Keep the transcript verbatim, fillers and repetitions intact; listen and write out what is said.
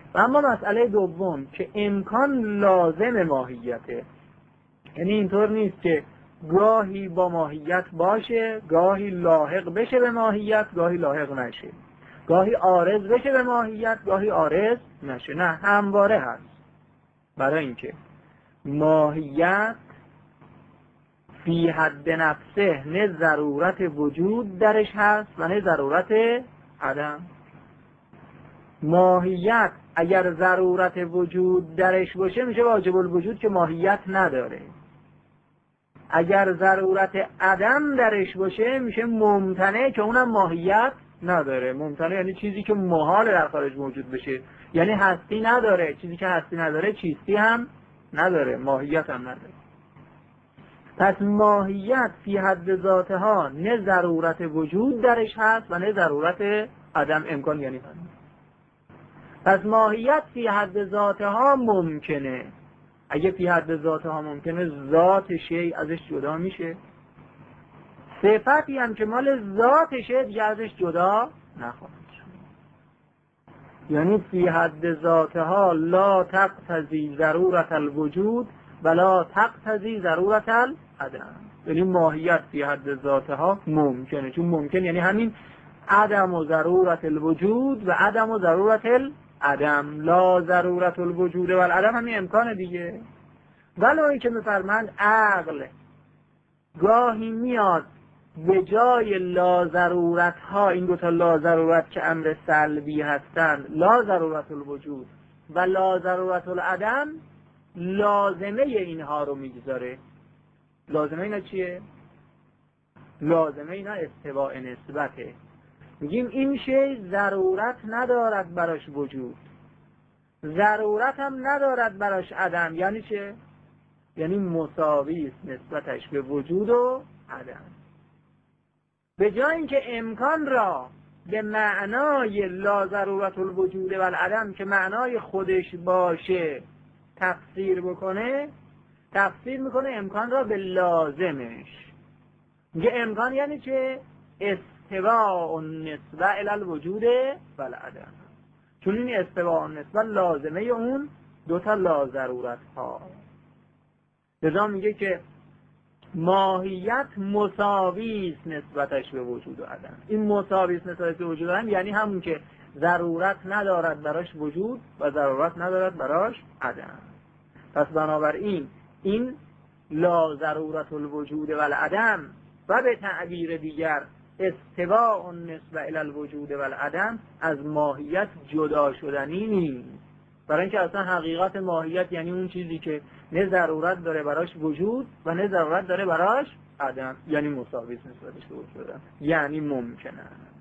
و اما مسئله دوم که امکان لازم ماهیته، یعنی اینطور نیست که گاهی با ماهیت باشه، گاهی لاحق بشه به ماهیت، گاهی لاحق نشه، گاهی عارض بشه به ماهیت، گاهی عارض نشه، نه همواره هست. برای اینکه ماهیت فی حد نفسه نه ضرورت وجود درش هست و نه ضرورت عدم. ماهیت اگر ضرورت وجود درش باشه میشه واجب الوجود که ماهیت نداره. اگر ضرورت عدم درش باشه میشه ممتنع که اونم ماهیت نداره. ممتنع یعنی چیزی که محال در خارج موجود بشه، یعنی هستی نداره. چیزی که هستی نداره چیستی هم نداره، ماهیت هم نداره. پس ماهیت فی حد ذاتها نه ضرورت وجود درش هست و نه ضرورت عدم. امکان یعنی هم. پس ماهیت فی حد ذاتها ممکنه. اگه فی حد ذاتها ممکنه ذات شیء ازش جدا میشه، صفتی هم که مال ذاتشه دیگه ازش جدا نخواهد شد. یعنی فی حد ذاتها لا تقتضی ضرورت الوجود ولا تقتضی ضرورت العدم. یعنی ماهیت فی حد ذاتها ممکنه، چون ممکن یعنی همین عدم و ضرورت الوجود و عدم و ضرورت العدم. لا ضرورت الوجود و العدم همین امکانه دیگه. ولی که میفرمند عقل گاهی میاد به جای لا ضرورت ها، این دوتا لا ضرورت که امر سلبی هستن، لا ضرورت الوجود و لا ضرورت العدم، لازمه اینها رو میگذاره. لازمه اینا چیه؟ لازمه اینا استواء نسبته. میگیم این شی ضرورت ندارد براش وجود، ضرورت هم ندارد براش عدم. یعنی چه؟ یعنی مساوی است نسبتش به وجود و عدم. به جای اینکه امکان را به معنای لا ضرورت الوجود و العدم که معنای خودش باشه تفسیر بکنه، تفسیر میکنه امکان را به لازمش. میگه امکان یعنی چه؟ استواء النسبه الی الوجود و العدم. چون این استواء النسبه لازمه اون دوتا لا ضرورت ها. لذا میگه که ماهیت مساوی است نسبتش به وجود و عدم. این مساوی است نسبتش به وجود و عدم یعنی همون که ضرورت ندارد براش وجود و ضرورت ندارد براش عدم. پس بنابراین این لا ضرورت الوجود و العدم و به تعبیر دیگر استواء النسبه الی الوجود و العدم از ماهیت جدا شدنی نیست. برای اینکه اصلا حقیقت ماهیت یعنی اون چیزی که نه ضرورت داره براش وجود و نه ضرورت داره براش عدم، یعنی مساوی است نسبتش به وجود، یعنی ممکنه.